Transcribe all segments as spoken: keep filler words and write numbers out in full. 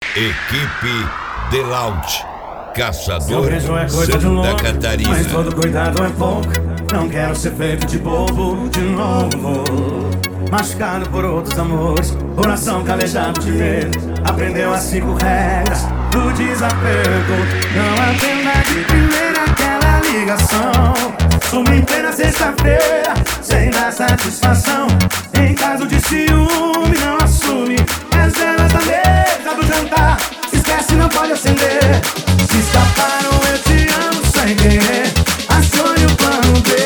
Equipe Delaut, Caçador, Seu beijo é coisa de louco, Santa Catarina. mas todo cuidado é pouco. Não quero ser feito de bobo de novo. Machucado por outros amores, coração calejado de medo. Aprendeu as cinco regras do desapego. Não atenda de primeira aquela ligação. Sumi em plena sexta-feira, sem dar satisfação. Em caso de ciúme, não assume. As velas da mesa do jantar, esquece, não pode acender. Se escaparam, eu te amo sem querer. Acione o plano B.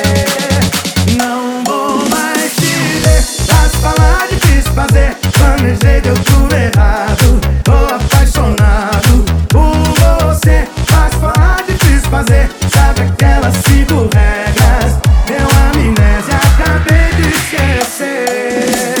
Não vou mais te ver. Pra se falar, difícil fazer. Planejei, deu tudo errado. Tô apaixonado por você. Pra se falar, difícil fazer. Sabe aquelas cinco regras? Deu amnésia, acabei de esquecer.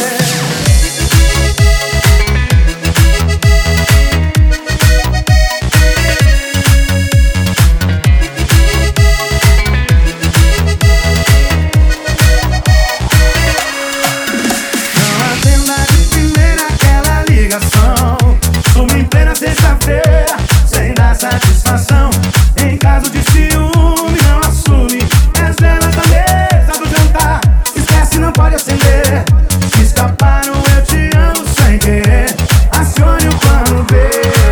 Sumi em plena sexta-feira, sem dar satisfação. Em caso de ciúme, não assume. As velas da mesa do jantar, esquece, não pode acender. Se escaparam, eu te amo sem querer. Acione o plano B.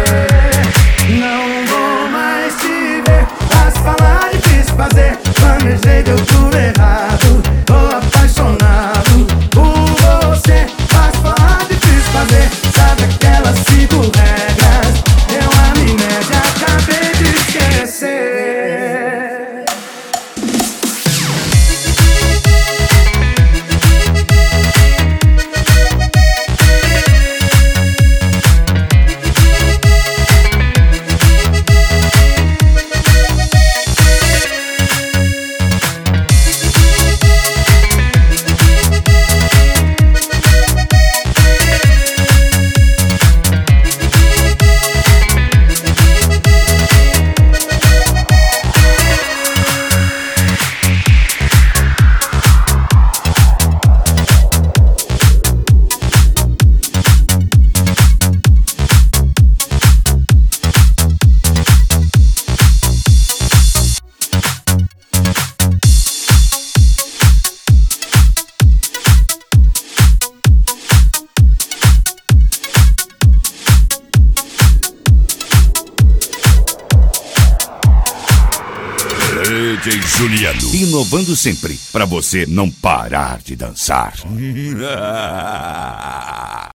Não vou mais te ver. Pra se falar, difícil fazer. Planejei, deu tudo errado. Tô apaixonado por você. Pra se falar, difícil fazer. Sabe aquelas cinco regras? Deu amnésia, acabei de esquecer. D J Juliano, inovando sempre, pra você não parar de dançar.